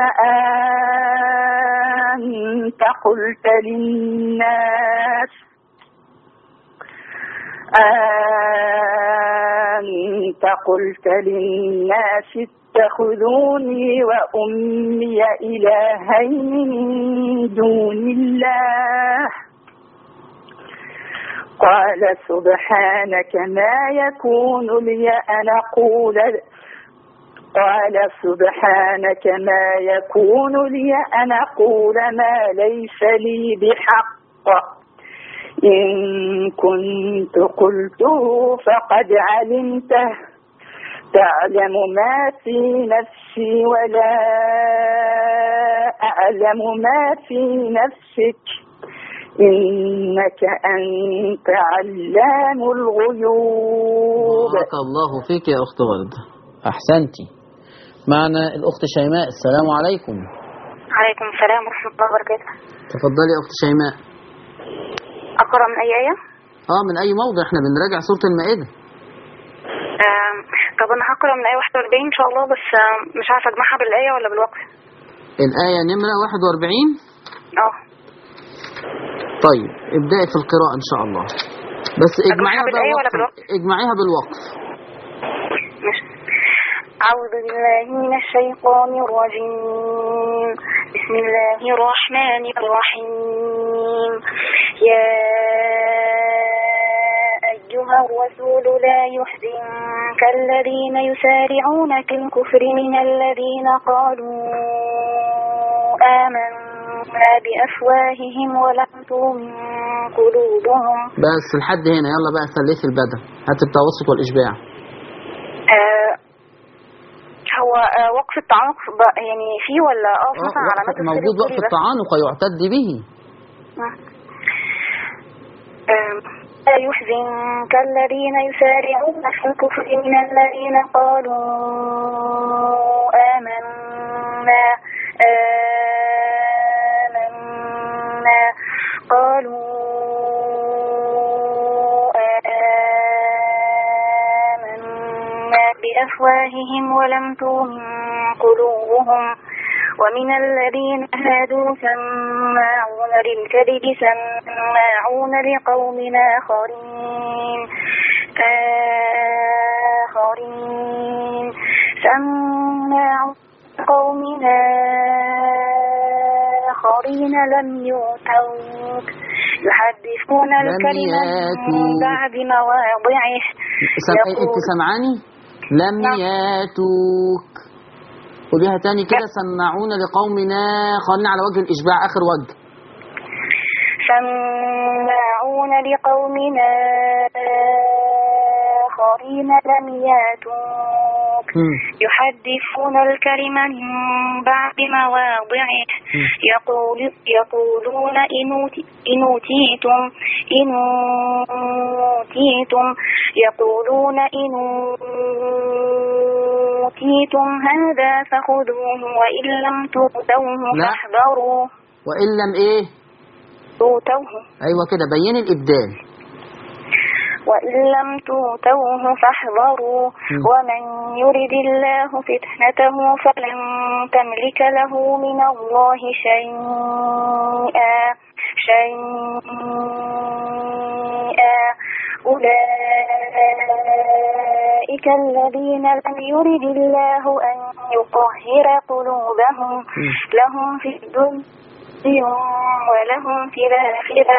أنت قلت للناس اتخذوني وأمي إلهين من دون الله قال سبحانك ما يكون لي أن أقول ما ليس لي بحق إن كنت قلته فقد علمته تعلم ما في نفسي ولا أعلم ما في نفسك إنك أنت علام الغيوب. بارك الله فيك يا أخت وردة. أحسنتي. معنا الأخت شيماء. السلام عليكم. عليكم السلام ورحمة الله وبركاته. تفضلي يا أخت شيماء. أقرأ من أي آية؟ من أي موضع، احنا بنراجع سورة المائدة. طب أنا هقرأ من آية 41 إن شاء الله، بس مش عارفة أجمعها بالآية ولا بالوقف. الآية نمرة 41. طيب ابدأي في القراءة إن شاء الله، بس اجمعيها بالآية ولا بالوقف؟ اجمعيها بالوقف. ماشي. أعوذ بالله من الشيطان الرجيم. بسم الله الرحمن الرحيم. يا أيها الرسول لا يحزنك الذين يسارعون في الكفر من الذين قالوا آمنا بأفواههم ولم تؤمن قلوبهم. بس لحد هنا، يلا بقى ثلثي البدء، هات التوسط والإشباع. هو وقف التعانق يعني فيه ولا مثلا علامات موجود وقف التعانق يعتد به. لا يحزنك الذين يسارعون في الكفر من الذين قالوا آمنا قالوا بأفواههم ولم تؤمن قلوبهم. ومن الذين هادوا سماعون للكذب سماعون لقوم آخرين سماعون لقوم آخرين لم يؤتوك يحدثون الكلمة من بعد مواضعه. انت سمعاني؟ لم ياتوك. قوليها تاني كده. سمعون لقومنا، خلينا على وجه الإشباع آخر وجه. سمعون لقومنا آخرين لم ياتوك يحدثون الكلمة من بعد مواضعه يقولون إن أوتيتم يقولون إن أوتيتم هذا فخذوه وإن لم تؤتوه فاحذروا. وإن لم إيه؟ تؤتوه. أيوة كده، بين الإبدال. وإن لم تؤتوه فاحذروا. ومن يرد الله فتنته فلن تملك له من الله شيئا. أولئك الذين لم يرد الله أن يطهر قلوبهم لهم في الدنيا ولهم في الآخرة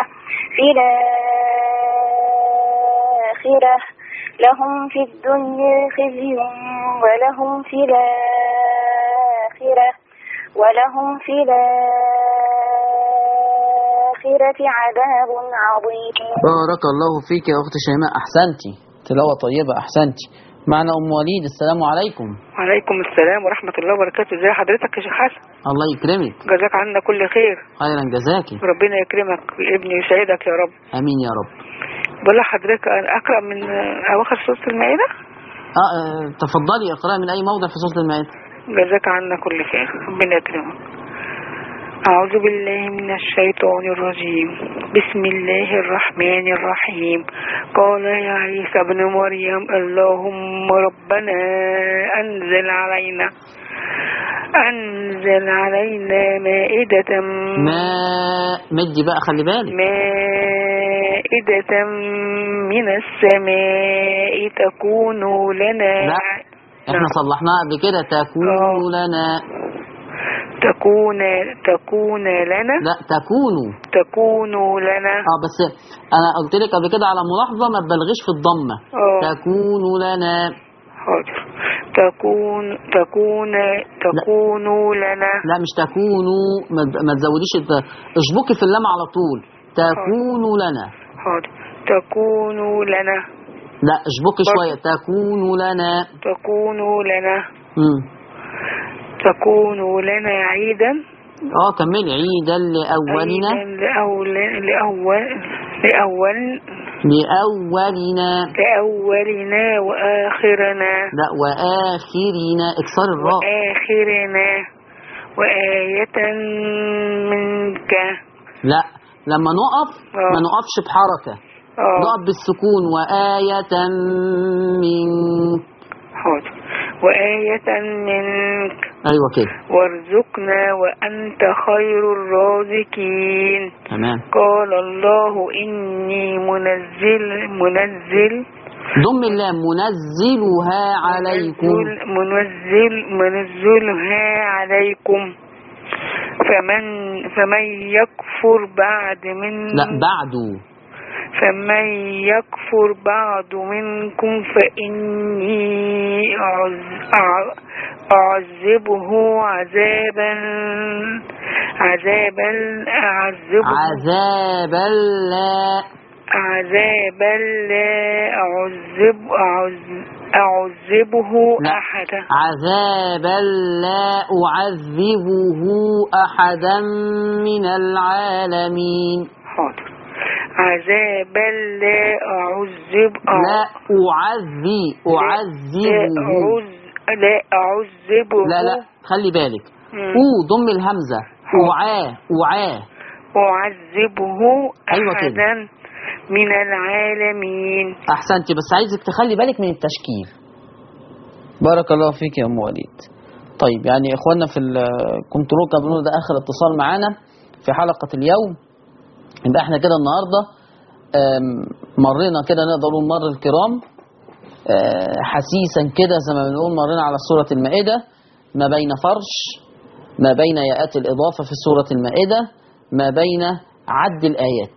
لهم في الدنيا خزي ولهم في الآخرة عذاب عظيم. بارك الله فيك يا أخت شيماء، أحسنتي، تلاوة طيبة، أحسنتي. معنا أم وليد. السلام عليكم. وعليكم السلام ورحمة الله وبركاته. ازي حضرتك يا شيخ حسن؟ الله يكرمك. جزاك عنا كل خير. خيرا جزاكي. ربنا يكرمك ابني ويسعدك يا رب. امين يا رب. بقول لحضرتك اقرا من اواخر سورة المائدة. تفضلي اقرأي من اي موضع في سورة المائدة. جزاك عنا كل خير، ربنا يكرمك. أعوذ بالله من الشيطان الرجيم. بسم الله الرحمن الرحيم. قال يا عيسى ابن مريم اللهم ربنا أنزل علينا مائدة مدي بقى، خلي بالك. مائدة من السماء تكون لنا. لا احنا صلحناها قبل كده. تكون لنا. تكون لنا. لا تكون لنا. بس انا قلت لك قبل كده على ملاحظة ما تبالغيش في الضمة. تكون لنا. حاضر. تكون لنا. لا مش تكونوا، ما تزوديش، اشبكي في اللام على طول. تكون لنا. حاضر. تكون لنا. لا اشبكي شوية. تكون لنا. تكون لنا عيدا. كملي. عيدا لأولنا. لأولنا وآخرنا. لا وآخرنا، اكسر الراء. وآخرنا وآية منك. لا لما نقف ما نقفش بحركة، نقف بالسكون. وآية منك. حاضر. وآية منك. أيوة كده. وارزقنا وأنت خير الرازقين. تمام. قال الله إني منزل ضم اللام. منزلها عليكم. منزلها عليكم. فمن يكفر بعد من فمن يكفر بعد منكم فإني أعذبه عذابا لا أعذبه أحدا. عذابا لا أعذبه أحدا من العالمين. حاضر. عذابا لا أعذبه. لا خلي بالك. ضم الهمزة. أعذبه أحدا من العالمين. أحسنتي، بس عايزك تخلي بالك من التشكيل. بارك الله فيك يا أم وليد. طيب يعني إخواننا في الكنترول كانوا بيقولوا ده آخر اتصال معانا في حلقة اليوم. يبقى احنا كده النهاردة مرينا كده نقدر نقول مر الكرام حسيسا كده زي ما بنقول مرينا على سورة المائدة، ما بين فرش، ما بين ياءات الإضافة في سورة المائدة، ما بين عد الآيات.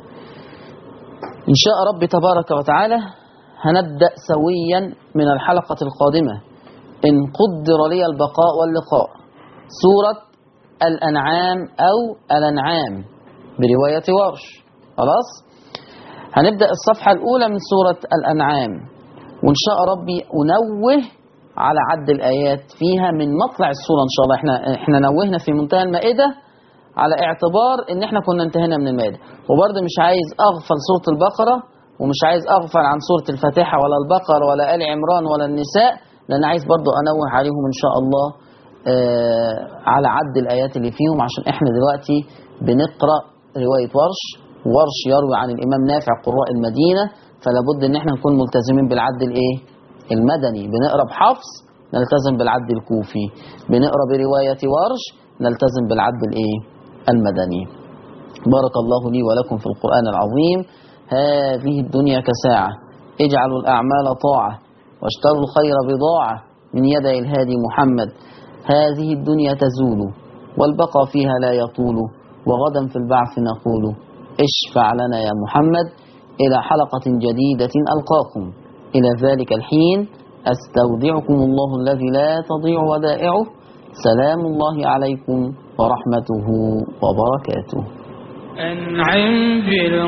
إن شاء رب تبارك وتعالى هنبدأ سويا من الحلقة القادمة إن قدر لي البقاء واللقاء سورة الأنعام أو الأنعام برواية ورش. خلاص هنبدأ الصفحة الأولى من سورة الأنعام، وإن شاء ربي أنوه على عد الآيات فيها من مطلع السورة إن شاء الله. إحنا نوهنا في منتهى المائدة على اعتبار إن إحنا كنا انتهينا من المائدة، وبرضه مش عايز أغفل سورة البقرة ومش عايز أغفل عن سورة الفاتحة ولا البقرة ولا آل عمران ولا النساء، لأن عايز برضه أنوه عليهم إن شاء الله على عد الآيات اللي فيهم، عشان إحنا دلوقتي بنقرأ رواية ورش يروي عن الإمام نافع قراء المدينة، فلا بد إن إحنا نكون ملتزمين بالعد المدني. بنقرأ بحفص نلتزم بالعد الكوفي، بنقرأ برواية ورش نلتزم بالعد المدني. بارك الله لي ولكم في القرآن العظيم. هذه الدنيا كساعة، اجعلوا الأعمال طاعة واشتروا الخير بضاعة من يدي الهادي محمد. هذه الدنيا تزول والبقى فيها لا يطول، وغدا في البعث نقول اشفع لنا يا محمد. إلى حلقة جديدة ألقاكم، إلى ذلك الحين أستودعكم الله الذي لا تضيع ودائعه. سلام الله عليكم ورحمته وبركاته. أنعم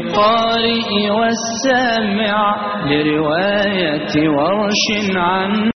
بالقارئ والسامع لرواية ورش عن